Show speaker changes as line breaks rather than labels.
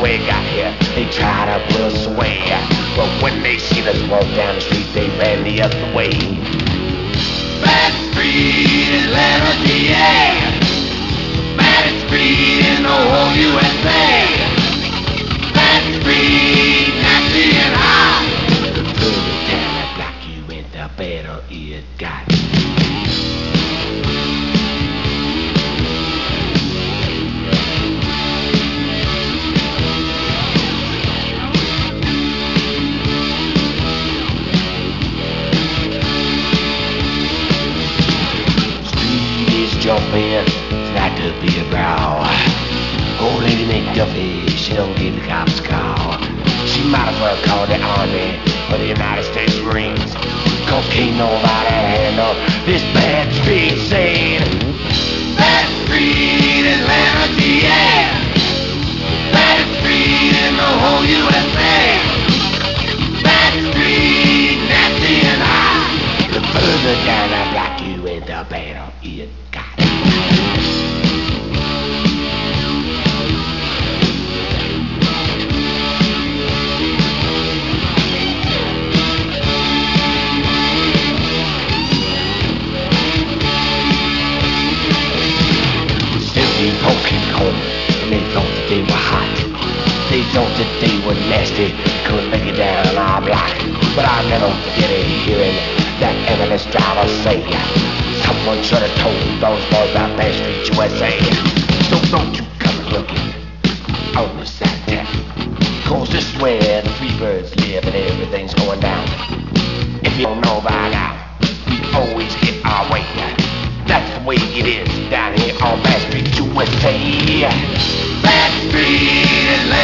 we got here, they try to pull us away. But when they seen us walk down the street, they ran the other way. Bad Street, Atlanta, DA. Bad Street in the whole USA. Bad Street, nasty and hot. The further down the block you went, the better it got. Jumping, it's not to be a brow. Old lady McDuffie, she don't give the cops a call. She might as well call the Army or the United States Marines, cause can't nobody handle this bad street scene. Bad Street, Atlanta, DA. Bad Street in the whole USA. Bad Street, nasty and hot. The further down the block you went, the better it got. Folks came home and they thought that they were hot. They thought that they were nasty, couldn't make it down our block. But I never forget it hearing that ambulance driver say, someone should have told those boys about Bad Street, USA. So don't you come looking on the side of town, cause this is where the free birds live and everything's going down. If you don't know by now, we always get our way. That's the way it is down here on Bad Street, USA. Bad Street,